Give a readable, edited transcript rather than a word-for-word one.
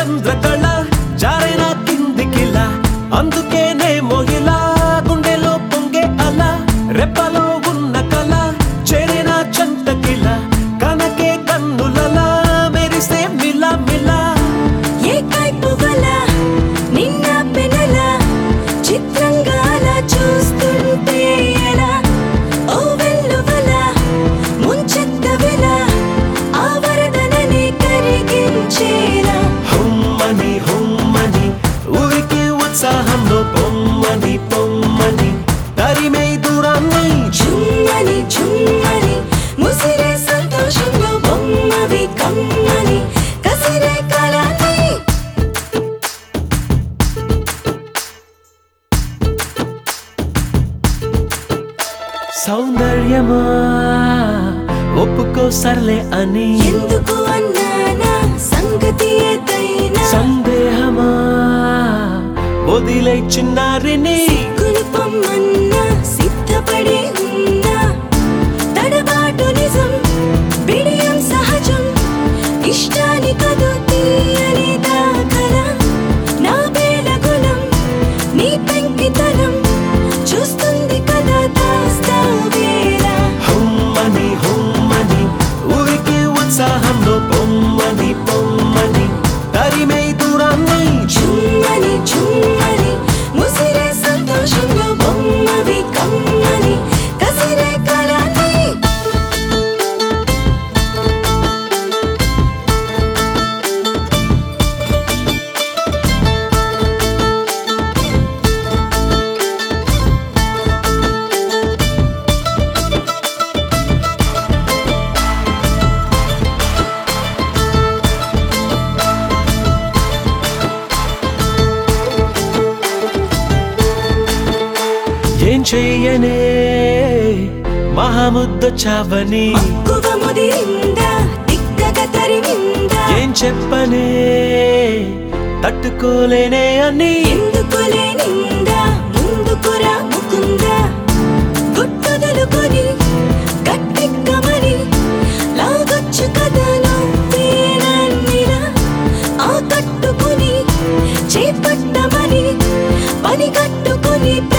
చంద్రకళ జారైన కిందికిలా అందుకేనేమో ఇలా గుండెలో పొంగే అలా రెప్పలో ఉన్న కళ చేరిన చంతకిలా కనకే కన్నులలా మెరిసే మిలా మిలా ఏ కైపు వల నిన్న పెనల చిత్రంగా అలా చూస్తుంటే ఎలా ఓ వెల్లువల ముంచెత్త వెల ఆ వరదనని కరిగించేలా హుమ్మని హుమ్మని ఊరికి ఉత్సాహంలో పొమ్మని పొమ్మని తరిమే దూరాన్ని చుమ్మని చుమ్మని ముసిరే సంతోషంలో బొమ్మవి కమ్మని కసిరే కాలాన్ని సౌందర్యమా ఒప్పుకో సర్లే అని ఎందుకు అన్నానా సంగతి ఏదైనా సందేహమా వదిలే చిన్నారిని కులుపమ్మన్నా సిద్ధపడే ఉన్నా తడబాటు నిజం బిడియం సహజం ఇష్టాని కదు తీయని దాఖల నా బేలగుణం నీ పెంకితనం చూస్తుంది కదా దాస్తా వేళ హుమ్మని హుమ్మని ఊరికి ఉత్సాహంలో పొమ్మని పొమ్మని తరిమే దూరాన్ని చుమ్మని చుమ్మని ముసిరే సంతోషంలో బొమ్మవి కమ్మని కసిరే కాలాన్ని ఏం చెయ్యనే మహాముద్దొచ్చావని మక్కువ ముదిరిందా తిక్కగా తరిమిందా ఏం చెప్పనే తట్టుకోలేనే అని ఎందుకులే నిందా ముందుకురా ముకుందా గుట్టుదలుకొని గట్టెక్కమని లాగొచ్చు కథలో వేనన్నిలా ఆ కట్టుకుని చేపట్టమని పని కట్టుకుని